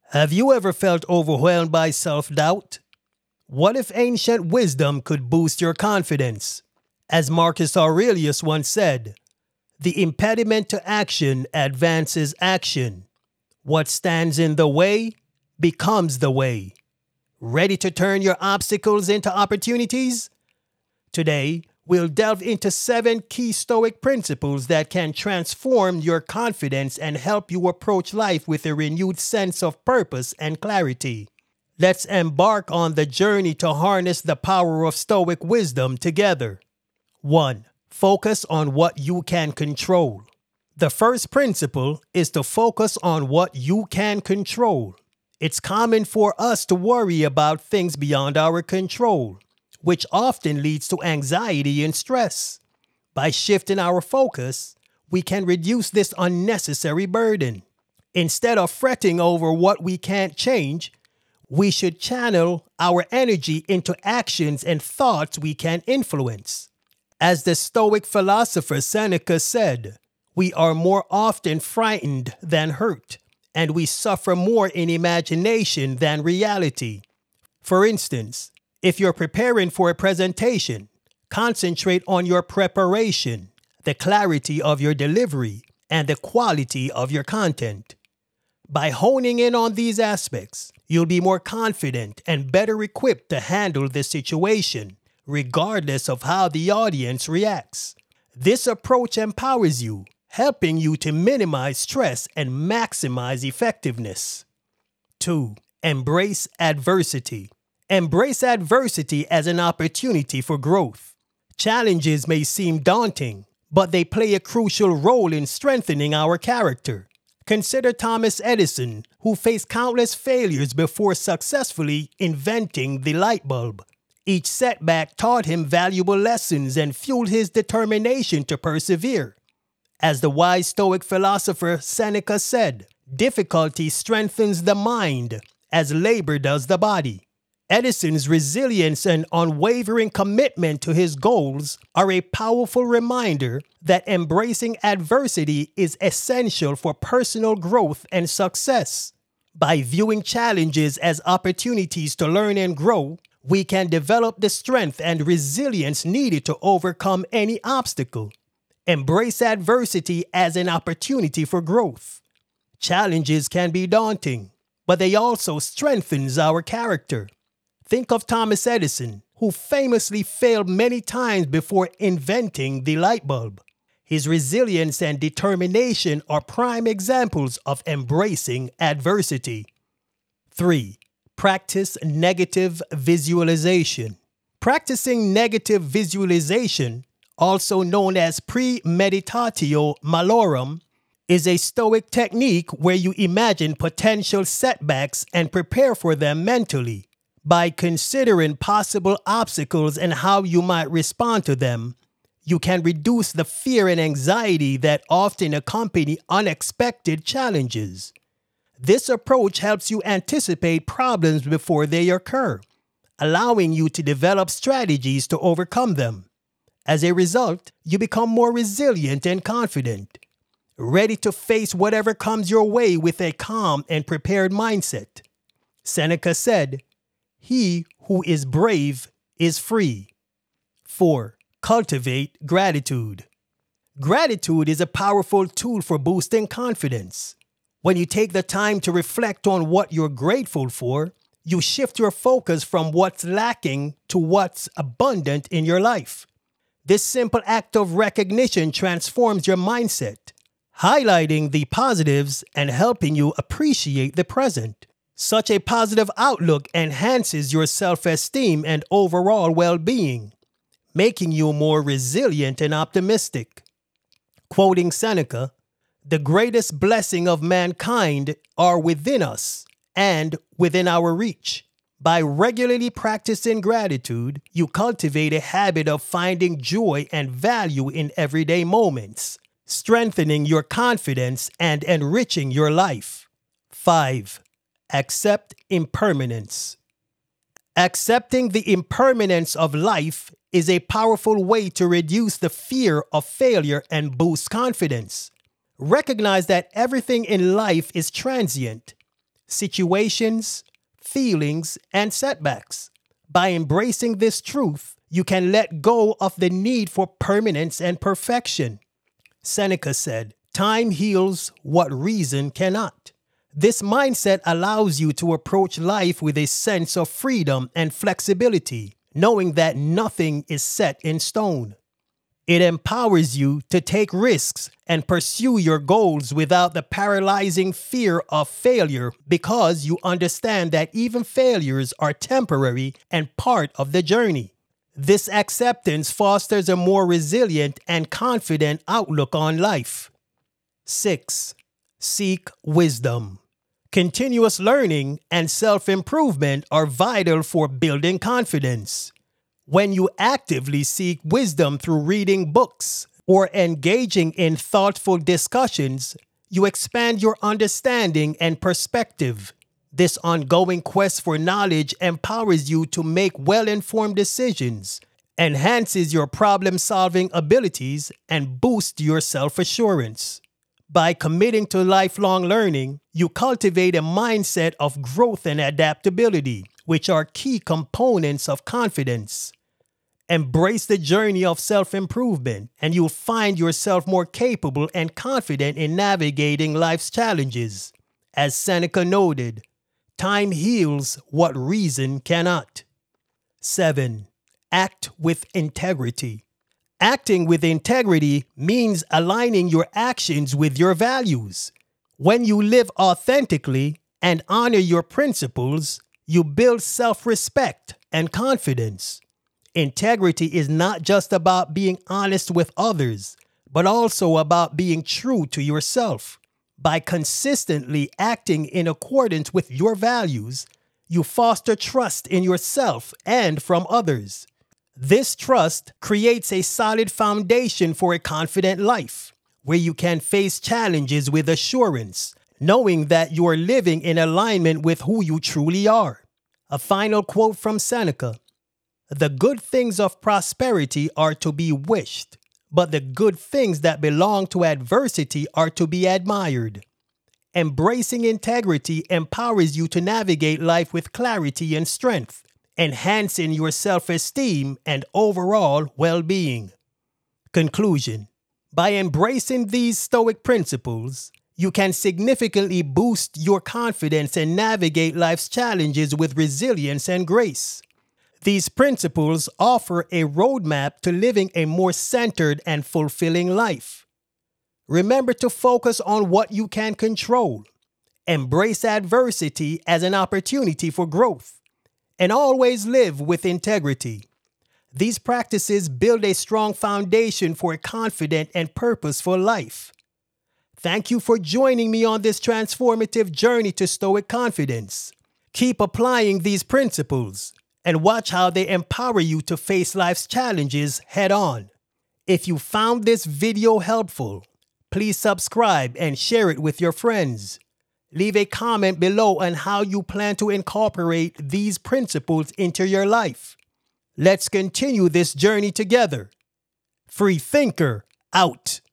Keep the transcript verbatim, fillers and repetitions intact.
Have you ever felt overwhelmed by self-doubt? What if ancient wisdom could boost your confidence? As Marcus Aurelius once said, the impediment to action advances action. What stands in the way becomes the way. Ready to turn your obstacles into opportunities? Today, we'll delve into seven key Stoic principles that can transform your confidence and help you approach life with a renewed sense of purpose and clarity. Let's embark on the journey to harness the power of Stoic wisdom together. one. Focus on what you can control. The first principle is to focus on what you can control. It's common for us to worry about things beyond our control, which often leads to anxiety and stress. By shifting our focus, we can reduce this unnecessary burden. Instead of fretting over what we can't change, we should channel our energy into actions and thoughts we can influence. As the Stoic philosopher Seneca said, we are more often frightened than hurt, and we suffer more in imagination than reality. For instance, if you're preparing for a presentation, concentrate on your preparation, the clarity of your delivery, and the quality of your content. By honing in on these aspects, you'll be more confident and better equipped to handle the situation, regardless of how the audience reacts. This approach empowers you, helping you to minimize stress and maximize effectiveness. two. Embrace adversity. Embrace adversity as an opportunity for growth. Challenges may seem daunting, but they play a crucial role in strengthening our character. Consider Thomas Edison, who faced countless failures before successfully inventing the light bulb. Each setback taught him valuable lessons and fueled his determination to persevere. As the wise Stoic philosopher Seneca said, difficulty strengthens the mind as labor does the body. Edison's resilience and unwavering commitment to his goals are a powerful reminder that embracing adversity is essential for personal growth and success. By viewing challenges as opportunities to learn and grow, we can develop the strength and resilience needed to overcome any obstacle. Embrace adversity as an opportunity for growth. Challenges can be daunting, but they also strengthen our character. Think of Thomas Edison, who famously failed many times before inventing the light bulb. His resilience and determination are prime examples of embracing adversity. three. Practice negative visualization. Practicing negative visualization, also known as premeditatio malorum, is a Stoic technique where you imagine potential setbacks and prepare for them mentally. By considering possible obstacles and how you might respond to them, you can reduce the fear and anxiety that often accompany unexpected challenges. This approach helps you anticipate problems before they occur, allowing you to develop strategies to overcome them. As a result, you become more resilient and confident, ready to face whatever comes your way with a calm and prepared mindset. Seneca said, "He who is brave is free." four. Cultivate gratitude. Gratitude is a powerful tool for boosting confidence. When you take the time to reflect on what you're grateful for, you shift your focus from what's lacking to what's abundant in your life. This simple act of recognition transforms your mindset, highlighting the positives and helping you appreciate the present. Such a positive outlook enhances your self-esteem and overall well-being, making you more resilient and optimistic. Quoting Seneca, "The greatest blessing of mankind are within us and within our reach." By regularly practicing gratitude, you cultivate a habit of finding joy and value in everyday moments, strengthening your confidence and enriching your life. five. Accept impermanence. Accepting the impermanence of life is a powerful way to reduce the fear of failure and boost confidence. Recognize that everything in life is transient. situations, feelings, and setbacks. By embracing this truth, you can let go of the need for permanence and perfection. Seneca said, "Time heals what reason cannot." This mindset allows you to approach life with a sense of freedom and flexibility, knowing that nothing is set in stone. It empowers you to take risks and pursue your goals without the paralyzing fear of failure, because you understand that even failures are temporary and part of the journey. This acceptance fosters a more resilient and confident outlook on life. Six, seek wisdom. Continuous learning and self-improvement are vital for building confidence. When you actively seek wisdom through reading books or engaging in thoughtful discussions, you expand your understanding and perspective. This ongoing quest for knowledge empowers you to make well-informed decisions, enhances your problem-solving abilities, and boosts your self-assurance. By committing to lifelong learning, you cultivate a mindset of growth and adaptability, which are key components of confidence. Embrace the journey of self-improvement, and you'll find yourself more capable and confident in navigating life's challenges. As Seneca noted, time heals what reason cannot. Seven, act with integrity. Acting with integrity means aligning your actions with your values. When you live authentically and honor your principles, you build self-respect and confidence. Integrity is not just about being honest with others, but also about being true to yourself. By consistently acting in accordance with your values, you foster trust in yourself and from others. This trust creates a solid foundation for a confident life, where you can face challenges with assurance, knowing that you are living in alignment with who you truly are. A final quote from Seneca: "The good things of prosperity are to be wished, but the good things that belong to adversity are to be admired." Embracing integrity empowers you to navigate life with clarity and strength, enhancing your self-esteem and overall well-being. Conclusion: by embracing these Stoic principles, you can significantly boost your confidence and navigate life's challenges with resilience and grace. These principles offer a roadmap to living a more centered and fulfilling life. Remember to focus on what you can control, embrace adversity as an opportunity for growth, and always live with integrity. These practices build a strong foundation for a confident and purposeful life. Thank you for joining me on this transformative journey to Stoic confidence. Keep applying these principles and watch how they empower you to face life's challenges head on. If you found this video helpful, please subscribe and share it with your friends. Leave a comment below on how you plan to incorporate these principles into your life. Let's continue this journey together. Free Thinker out.